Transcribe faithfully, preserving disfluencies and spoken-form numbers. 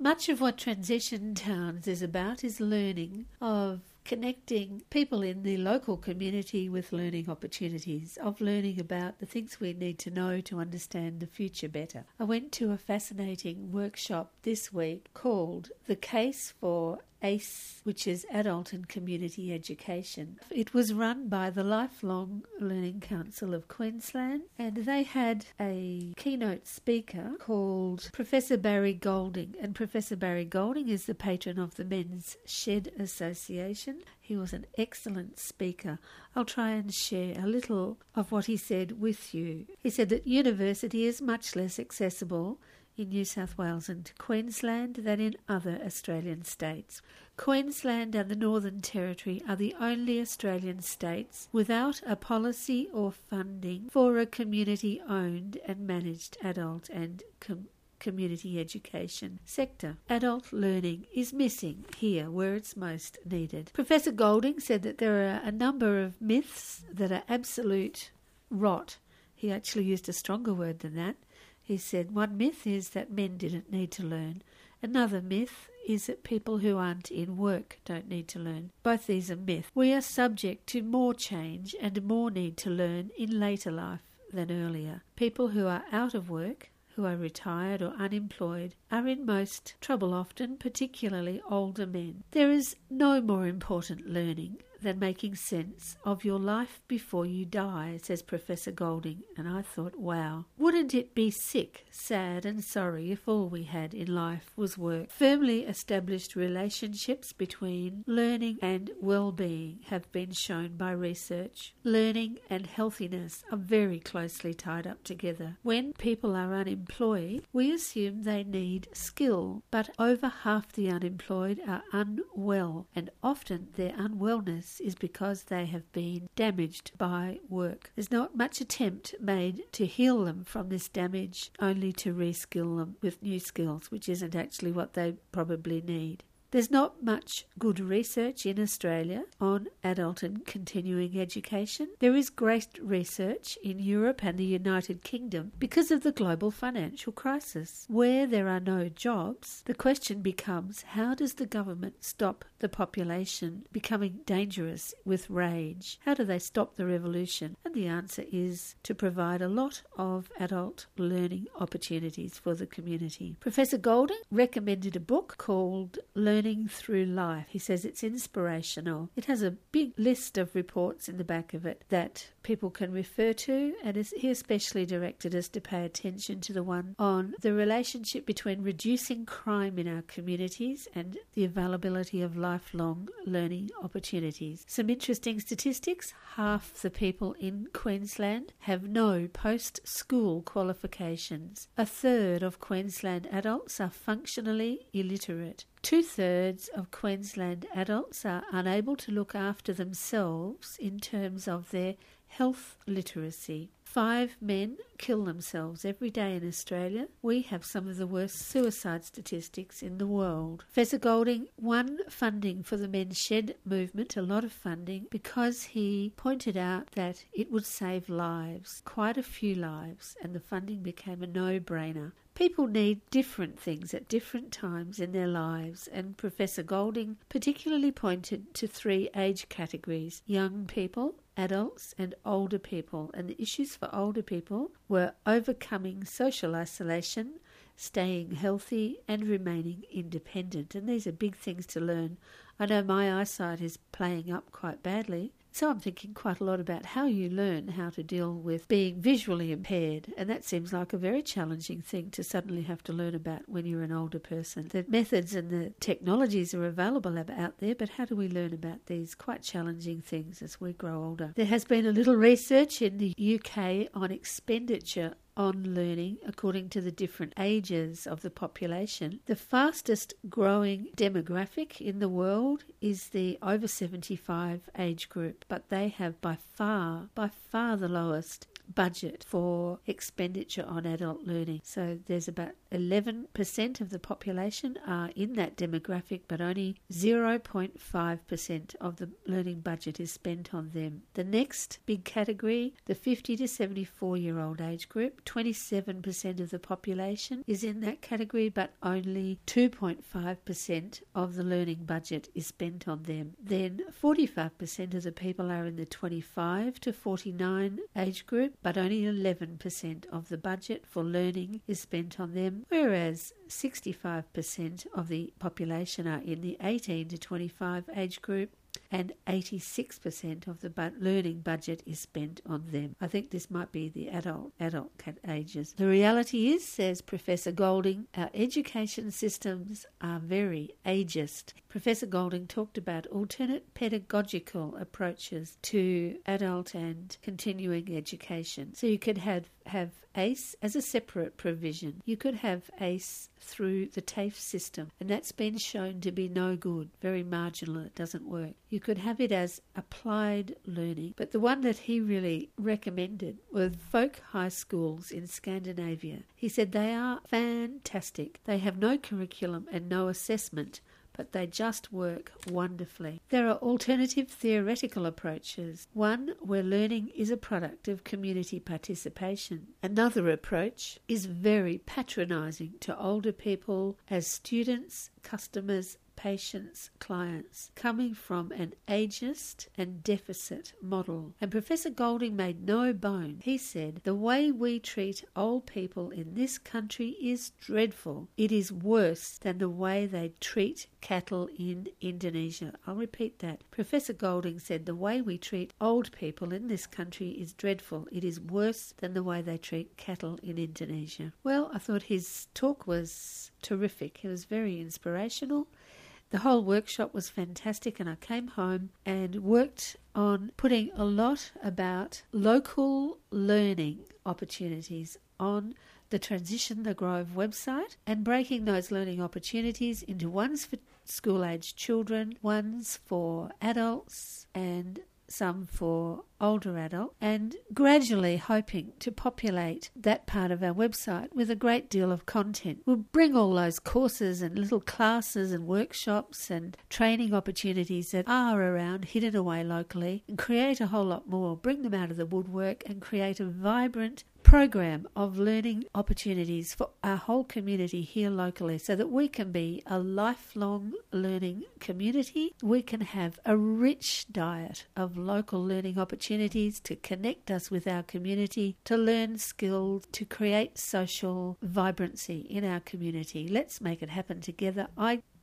Much of what Transition Towns is about is learning, of connecting people in the local community with learning opportunities, of learning about the things we need to know to understand the future better. I went to a fascinating workshop this week called The Case for ACE, which is Adult and Community Education. It was run by the Lifelong Learning Council of Queensland, and they had a keynote speaker called Professor Barry Golding, and Professor Barry Golding is the patron of the Men's Shed Association. He was an excellent speaker. I'll try and share a little of what he said with you. He said that university is much less accessible in New South Wales and Queensland than in other Australian states. Queensland and the Northern Territory are the only Australian states without a policy or funding for a community-owned and managed adult and com- community education sector. Adult learning is missing here where it's most needed. Professor Golding said that there are a number of myths that are absolute rot. He actually used a stronger word than that. He said one myth is that men didn't need to learn. Another myth is that people who aren't in work don't need to learn. Both these are myths. We are subject to more change and more need to learn in later life than earlier. People who are out of work, who are retired or unemployed, are in most trouble often, particularly older men. There is no more important learning than making sense of your life before you die, says Professor Golding. And I thought, wow, wouldn't it be sick, sad and sorry if all we had in life was work? Firmly established relationships between learning and well-being have been shown by research. Learning and healthiness are very closely tied up together. When people are unemployed, we assume they need skill, but over half the unemployed are unwell, and often their unwellness is because they have been damaged by work. There's not much attempt made to heal them from this damage, only to reskill them with new skills, which isn't actually what they probably need. There's not much good research in Australia on adult and continuing education. There is great research in Europe and the United Kingdom because of the global financial crisis. Where there are no jobs, the question becomes, how does the government stop the population becoming dangerous with rage? How do they stop the revolution? And the answer is to provide a lot of adult learning opportunities for the community. Professor Golding recommended a book called Learning Through Life. He says it's inspirational. It has a big list of reports in the back of it that people can refer to, and he especially directed us to pay attention to the one on the relationship between reducing crime in our communities and the availability of lifelong learning opportunities. Some interesting statistics: half the people in Queensland have no post-school qualifications. A third of Queensland adults are functionally illiterate. Two-thirds of Queensland adults are unable to look after themselves in terms of their health literacy. Five men kill themselves every day in Australia. We have some of the worst suicide statistics in the world. Professor Golding won funding for the Men's Shed movement, a lot of funding, because he pointed out that it would save lives, quite a few lives, and the funding became a no-brainer. People need different things at different times in their lives, and Professor Golding particularly pointed to three age categories: young people, adults and older people. And the issues for older people were overcoming social isolation, staying healthy and remaining independent. And these are big things to learn. I know my eyesight is playing up quite badly, so I'm thinking quite a lot about how you learn how to deal with being visually impaired, and that seems like a very challenging thing to suddenly have to learn about when you're an older person. The methods and the technologies are available out there, but how do we learn about these quite challenging things as we grow older? There has been a little research in the U K on expenditure on learning according to the different ages of the population. The fastest growing demographic in the world is the over seventy-five age group, but they have by far, by far the lowest budget for expenditure on adult learning. So there's about eleven percent of the population are in that demographic, but only zero point five percent of the learning budget is spent on them. The next big category, the fifty to seventy-four year old age group, twenty-seven percent of the population is in that category, but only two point five percent of the learning budget is spent on them. Then forty-five percent of the people are in the twenty-five to forty-nine age group, but only eleven percent of the budget for learning is spent on them, whereas sixty-five percent of the population are in the eighteen to twenty-five age group, and eighty-six percent of the bu- learning budget is spent on them. I think this might be the adult adult ages. The reality is, says Professor Golding, our education systems are very ageist. Professor Golding talked about alternate pedagogical approaches to adult and continuing education. So you could have, have A C E as a separate provision. You could have A C E through the TAFE system, and that's been shown to be no good, very marginal, it doesn't work. You could have it as applied learning, but the one that he really recommended were folk high schools in Scandinavia. He said they are fantastic. They have no curriculum and no assessment, but they just work wonderfully. There are alternative theoretical approaches. One where learning is a product of community participation. Another approach is very patronising to older people as students, customers, patients, clients, coming from an ageist and deficit model. And Professor Golding made no bone. He said, the way we treat old people in this country is dreadful. It is worse than the way they treat cattle in Indonesia. I'll repeat that. Professor Golding said, the way we treat old people in this country is dreadful. It is worse than the way they treat cattle in Indonesia. Well, I thought his talk was terrific. It was very inspirational. The whole workshop was fantastic, and I came home and worked on putting a lot about local learning opportunities on the Transition the Grove website and breaking those learning opportunities into ones for school-aged children, ones for adults, and some for older adults, and gradually hoping to populate that part of our website with a great deal of content. We'll bring all those courses and little classes and workshops and training opportunities that are around, hidden away locally, and create a whole lot more, bring them out of the woodwork and create a vibrant program of learning opportunities for our whole community here locally, so that we can be a lifelong learning community. We can have a rich diet of local learning opportunities to connect us with our community, to learn skills, to create social vibrancy in our community. Let's make it happen together. I